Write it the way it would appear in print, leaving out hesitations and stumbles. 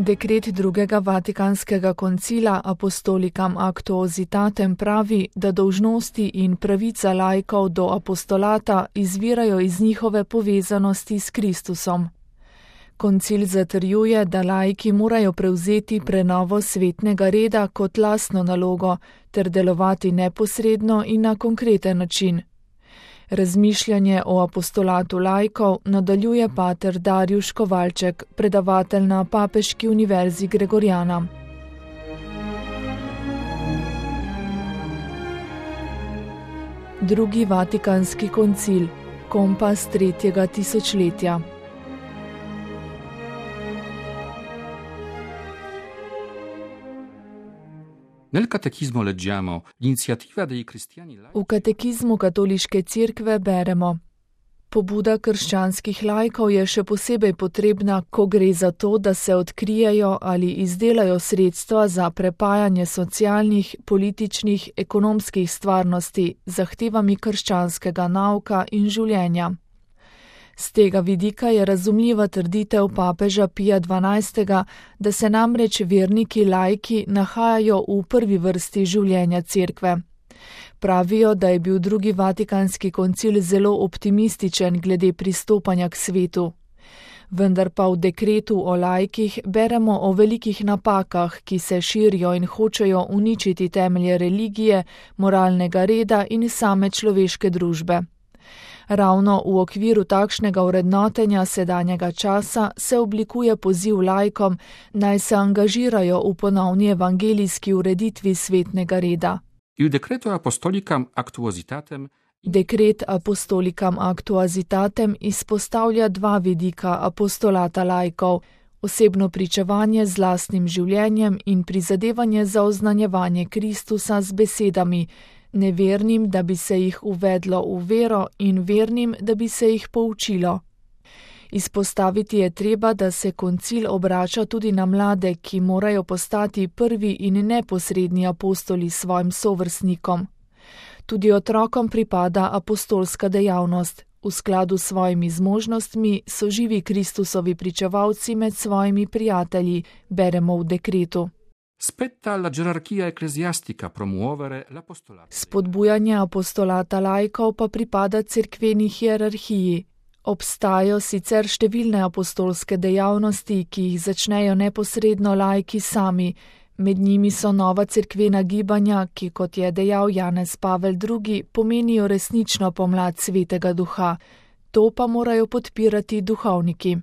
Dekret drugega Vatikanskega koncila Apostolicam Actuositatem pravi, da dolžnosti in pravica laikov do apostolata izvirajo iz njihove povezanosti s Kristusom. Koncil zatrjuje, da laiki morajo prevzeti prenovo svetnega reda kot lastno nalogo ter delovati neposredno in na konkreten način. Razmišljanje o apostolatu laikov nadaljuje pater Darjuš Kovalček, predavatelj na Papeški univerzi Gregoriana. Drugi Vatikanski koncil, kompas tretjega tisočletja. Nel catechismo leggiamo l'iniziativa dei cristiani. V katekizmu katoliške cerkve beremo: Pobuda krščanskih laikov je še posebej potrebna, ko gre za to, da se odkrijejo ali izdelajo sredstva za prepajanje socialnih, političnih, ekonomskih stvarnosti z zahtevami krščanskega nauka in življenja. Z tega vidika je razumljiva trditev papeža Pija XII., da se namreč verniki laiki nahajajo v prvi vrsti življenja cerkve. Pravijo, da je bil drugi Vatikanski koncil zelo optimističen glede pristopanja k svetu. Vendar pa v dekretu o laikih beremo o velikih napakah, ki se širijo in hočejo uničiti temelje religije, moralnega reda in same človeške družbe. Ravno v okviru takšnega vrednotenja sedanjega časa se oblikuje poziv laikom, naj se angažirajo v ponovni evangelijski ureditvi svetnega reda. Dekret Apostolicam Actuositatem izpostavlja dva vidika apostolata laikov: osebno pričevanje z lastnim življenjem in prizadevanje za oznanjevanje Kristusa z besedami, nevernim, da bi se jih uvedlo v vero, in vernim, da bi se jih poučilo. Izpostaviti je treba, da se koncil obrača tudi na mlade, ki morajo postati prvi in neposredni apostoli svojim sovrstnikom. Tudi otrokom pripada apostolska dejavnost. V skladu s svojimi zmožnostmi so živi Kristusovi pričevalci med svojimi prijatelji, beremo v dekretu. Spodbujanje apostolata laikov pa pripada cerkveni hierarhiji. Obstajajo sicer številne apostolske dejavnosti, ki jih začnejo neposredno laiki sami. Med njimi so nova cerkvena gibanja, ki, kot je dejal Janez Pavel II., pomenijo resnično pomlad Svetega Duha. To pa morajo podpirati duhovniki.